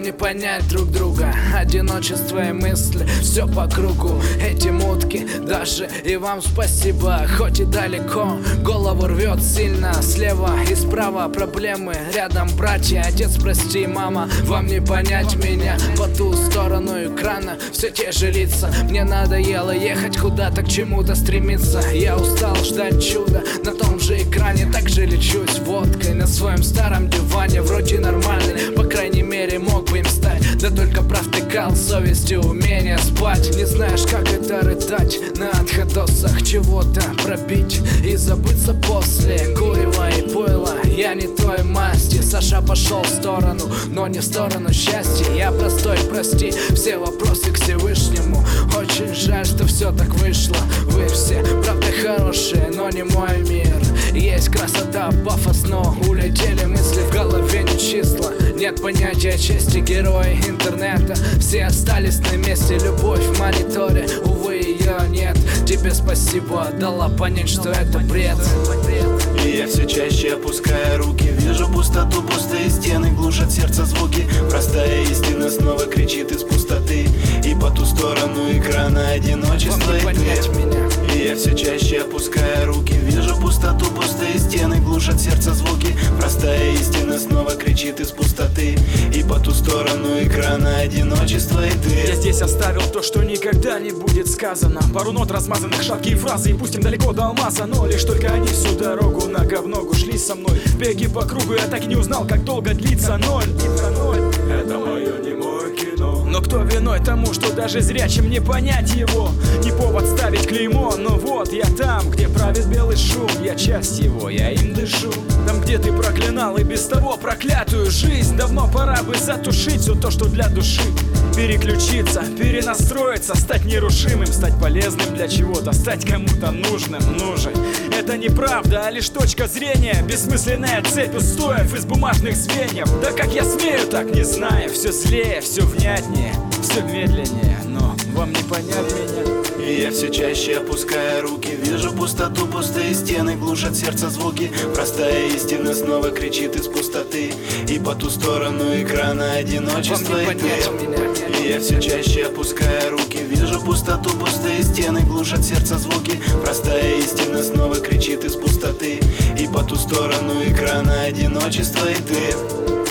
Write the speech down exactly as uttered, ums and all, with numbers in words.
не понять друг друга. Одиночество и мысли, все по кругу. Эти мутки, даже и вам спасибо. Хоть и далеко, голову рвет сильно. Слева и справа проблемы, рядом братья. Отец, прости, мама, вам не понять меня. По ту сторону экрана все те же лица. Мне надоело ехать куда-то, к чему-то стремиться. Я устал ждать чуда на том же экране. Так же лечусь водкой на своем старом диване. Вроде нормальный, по крайней мере мог бы им стать. Да только провтыкал совестью умение спать. Не знаешь, как это рыдать на отходосах, чего-то пробить и забыться после курева и пойла. Я не той масти. Саша пошел в сторону, но не в сторону счастья. Я простой, прости, все вопросы к Всевышнему. Очень жаль, что все так вышло. Вы все, правда, хорошие, но не мой мир. Есть красота, пафос, но улетели мысли, в голове не числа. Нет понятия чести, герои интернета. Все остались на месте, любовь в мониторе. Увы, ее нет. Тебе спасибо, дала понять, что это бред. И я все чаще опускаю руки. Вижу пустоту, пустые стены глушат сердце звуки. Простая истина снова кричит из пустоты. И по ту сторону экрана одиночество и ты. И я все чаще опускаю руки. Вижу пустоту, пустые стены глушат сердце звуки. Простая истина снова кричит из пустоты. И по ту сторону экрана одиночество и ты. Я здесь оставил то, что никогда не будет сказано. Пару нот размазанных, шаткие фразы. И пустим далеко до алмаза, но лишь только они всю дорогу нога в ногу шли со мной. Беги по кругу, я так и не узнал, как долго длится ноль. Это мое немое кино. Но кто виной тому, что даже зрячим не понять его? Не повод ставить клеймо, но вот я там, где правит белый шум. Я часть его, я им дышу. Там, где ты проклинал и без того проклятую жизнь. Давно пора бы затушить все то, что для души. Переключиться, перенастроиться, стать нерушимым, стать полезным для чего-то, стать кому-то нужным, нужен. Это неправда, а лишь точка зрения. Бессмысленная цепь устоев из бумажных звеньев. Да как я смею так, не знаю. Все злее, все внятнее, все медленнее, но вам не понять меня. И я все чаще опускаю руки. Вижу пустоту, пустые стены глушат сердце звуки. Простая истина снова кричит из пустоты. И по ту сторону экрана одиночество и ты. И я все чаще опускаю руки. Вижу пустоту, пустые стены глушат сердце звуки. Простая истина снова кричит из пустоты. И по ту сторону экрана одиночество и ты.